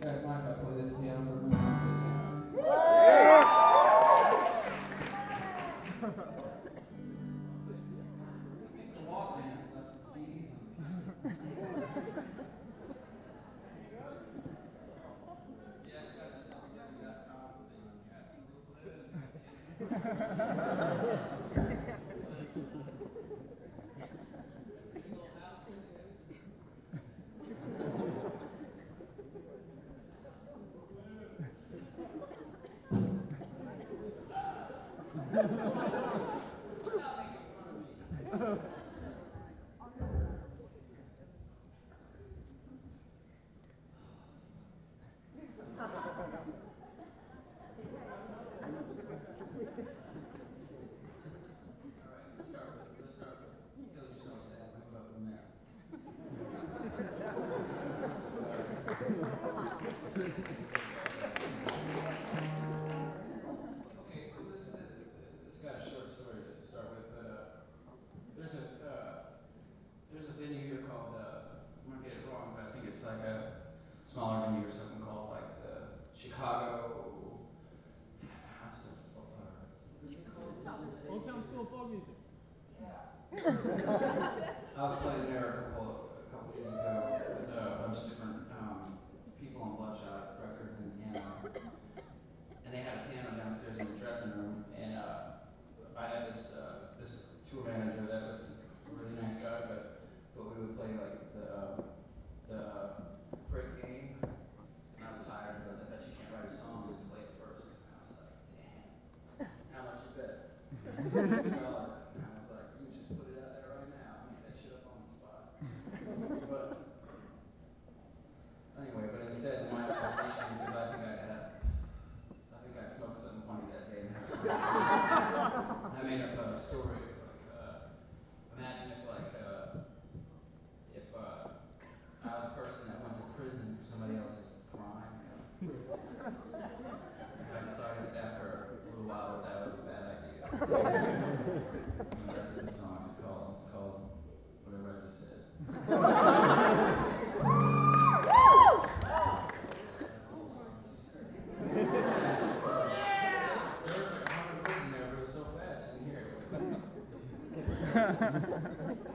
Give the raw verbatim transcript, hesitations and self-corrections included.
guys mind if I play this piano for a minute? The Walkman's left some C Ds on the piano. Yeah, it's got that W W dot com thing on the ass. There's a uh, there's a venue here called uh, I'm gonna get it wrong, but I think it's like a smaller venue or something called like the Chicago House of uh, what is it called? Old Town School of Folk Music. Yeah. I was playing there a couple a couple years ago with a bunch of different um, people on Bloodshot Records and piano, and they had a piano downstairs in the dressing room, and uh, I had this uh, this. tour manager that was a really nice guy, but but we would play like the uh, the uh, prick game, and I was tired because I bet you can't write a song and play it first. And I was like, damn, how much you bet? Fifty dollars. And I was like, you can just put it out there right now, make that shit up on the spot. But anyway, but instead, in my imagination, because I think I had, I think I smoked something funny that day, and I made up a story. Imagine if, like, uh, if uh, I was a person that went to prison for somebody else's crime, you know. I decided after a little while that that was a bad idea. And that's what the song is called. It's called Whatever I Just Said. That's the whole song. There was like a hundred words in there, but it was so fast, I didn't hear it.